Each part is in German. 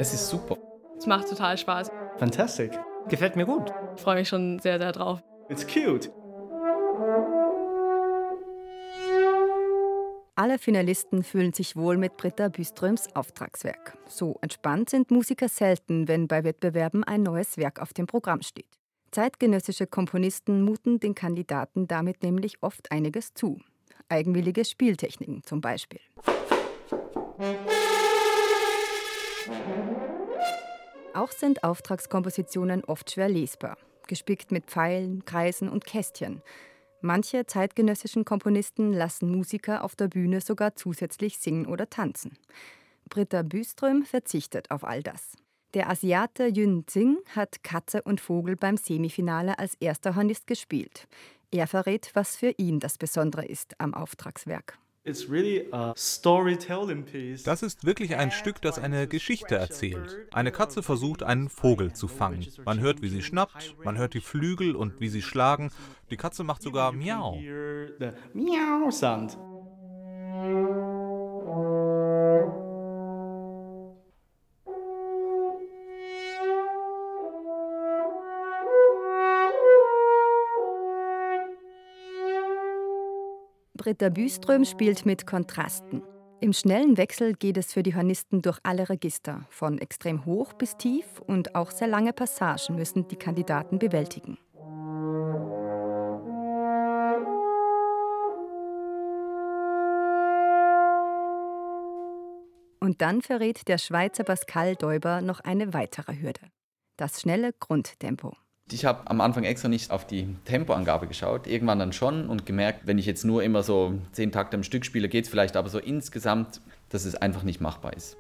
Es ist super. Es macht total Spaß. Fantastic. Gefällt mir gut. Ich freue mich schon sehr, sehr drauf. It's cute. Alle Finalisten fühlen sich wohl mit Britta Byströms Auftragswerk. So entspannt sind Musiker selten, wenn bei Wettbewerben ein neues Werk auf dem Programm steht. Zeitgenössische Komponisten muten den Kandidaten damit nämlich oft einiges zu. Eigenwillige Spieltechniken zum Beispiel. Auch sind Auftragskompositionen oft schwer lesbar, gespickt mit Pfeilen, Kreisen und Kästchen. Manche zeitgenössischen Komponisten lassen Musiker auf der Bühne sogar zusätzlich singen oder tanzen. Britta Byström verzichtet auf all das. Der Asiate Yun Tsing hat Katze und Vogel beim Semifinale als erster Hornist gespielt. Er verrät, was für ihn das Besondere ist am Auftragswerk. Das ist wirklich ein Stück, das eine Geschichte erzählt. Eine Katze versucht, einen Vogel zu fangen. Man hört, wie sie schnappt, man hört die Flügel und wie sie schlagen. Die Katze macht sogar Miau. Miau-Sound. Britta Byström spielt mit Kontrasten. Im schnellen Wechsel geht es für die Hornisten durch alle Register, von extrem hoch bis tief, und auch sehr lange Passagen müssen die Kandidaten bewältigen. Und dann verrät der Schweizer Pascal Deuber noch eine weitere Hürde: das schnelle Grundtempo. Ich habe am Anfang extra nicht auf die Tempoangabe geschaut, irgendwann dann schon und gemerkt, wenn ich jetzt nur immer so 10 Takte am Stück spiele, geht es vielleicht, aber so insgesamt, dass es einfach nicht machbar ist.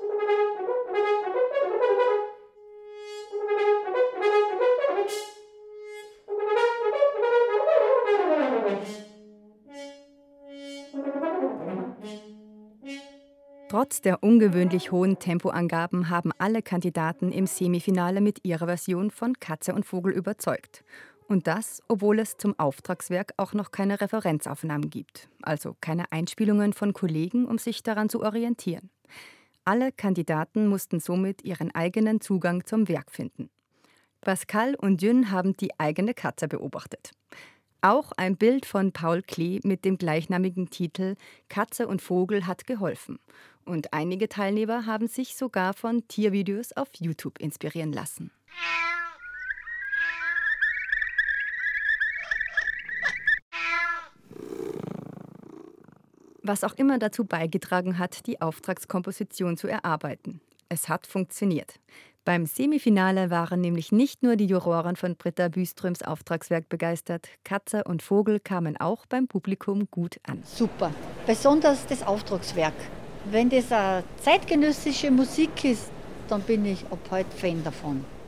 Trotz der ungewöhnlich hohen Tempoangaben haben alle Kandidaten im Semifinale mit ihrer Version von Katze und Vogel überzeugt. Und das, obwohl es zum Auftragswerk auch noch keine Referenzaufnahmen gibt, also keine Einspielungen von Kollegen, um sich daran zu orientieren. Alle Kandidaten mussten somit ihren eigenen Zugang zum Werk finden. Pascal und Yun haben die eigene Katze beobachtet. Auch ein Bild von Paul Klee mit dem gleichnamigen Titel »Katze und Vogel« hat geholfen. Und einige Teilnehmer haben sich sogar von Tiervideos auf YouTube inspirieren lassen. Was auch immer dazu beigetragen hat, die Auftragskomposition zu erarbeiten. Es hat funktioniert. Beim Semifinale waren nämlich nicht nur die Juroren von Britta Byströms Auftragswerk begeistert, Katze und Vogel kamen auch beim Publikum gut an. Super, besonders das Auftragswerk. Wenn das eine zeitgenössische Musik ist, dann bin ich ab heute Fan davon.